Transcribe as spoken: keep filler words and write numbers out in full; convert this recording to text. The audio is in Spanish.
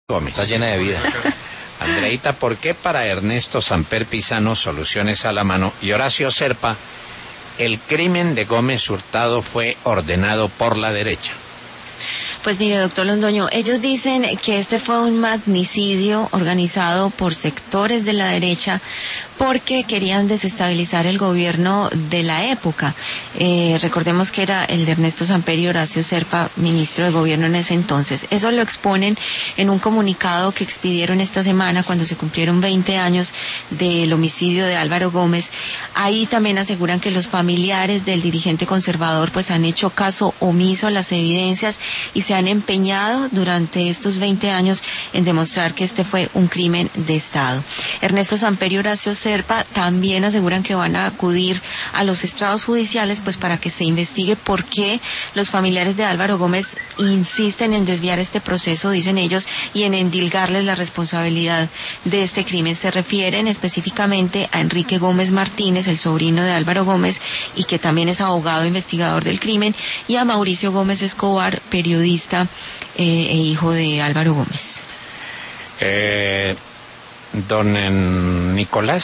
Gómez. Está llena de vida. Andreita, ¿por qué para Ernesto Samper Pizano, soluciones a la mano, y Horacio Serpa, el crimen de Gómez Hurtado fue ordenado por la derecha? Pues mire, doctor Londoño, ellos dicen que este fue un magnicidio organizado por sectores de la derecha porque querían desestabilizar el gobierno de la época. Eh, recordemos que era el de Ernesto Samper y Horacio Serpa, ministro de gobierno en ese entonces. Eso lo exponen en un comunicado que expidieron esta semana cuando se cumplieron veinte años del homicidio de Álvaro Gómez. Ahí también aseguran que los familiares del dirigente conservador pues han hecho caso omiso a las evidencias y se han empeñado durante estos veinte años en demostrar que este fue un crimen de Estado. Ernesto Samper y Horacio Serpa también aseguran que van a acudir a los estrados judiciales pues para que se investigue por qué los familiares de Álvaro Gómez insisten en desviar este proceso, dicen ellos, y en endilgarles la responsabilidad de este crimen. Se refieren específicamente a Enrique Gómez Martínez, el sobrino de Álvaro Gómez, y que también es abogado investigador del crimen, y a Mauricio Gómez Escobar, periodista eh, e hijo de Álvaro Gómez. Eh, don Nicolás